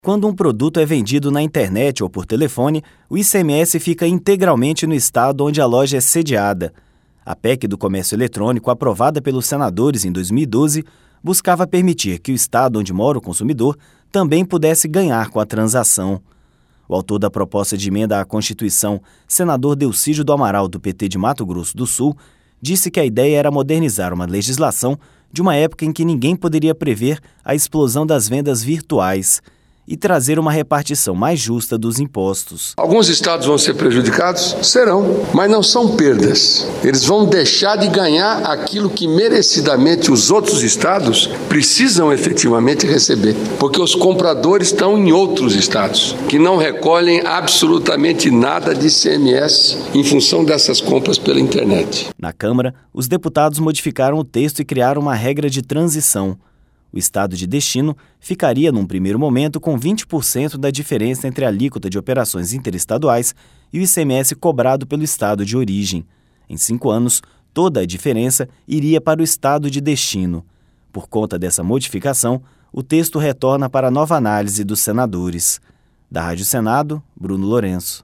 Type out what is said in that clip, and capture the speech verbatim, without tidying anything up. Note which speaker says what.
Speaker 1: Quando um produto é vendido na internet ou por telefone, o I C M S fica integralmente no estado onde a loja é sediada. A P E C do Comércio Eletrônico, aprovada pelos senadores em dois mil e doze, buscava permitir que o estado onde mora o consumidor também pudesse ganhar com a transação. O autor da proposta de emenda à Constituição, senador Delcídio do Amaral, do P T de Mato Grosso do Sul, disse que a ideia era modernizar uma legislação de uma época em que ninguém poderia prever a explosão das vendas virtuais e trazer uma repartição mais justa dos impostos.
Speaker 2: Alguns estados vão ser prejudicados? Serão, mas não são perdas. Eles vão deixar de ganhar aquilo que merecidamente os outros estados precisam efetivamente receber, porque os compradores estão em outros estados, que não recolhem absolutamente nada de I C M S em função dessas compras pela internet.
Speaker 1: Na Câmara, os deputados modificaram o texto e criaram uma regra de transição. O estado de destino ficaria, num primeiro momento, com vinte por cento da diferença entre a alíquota de operações interestaduais e o I C M S cobrado pelo estado de origem. Em cinco anos, toda a diferença iria para o estado de destino. Por conta dessa modificação, o texto retorna para nova análise dos senadores. Da Rádio Senado, Bruno Lourenço.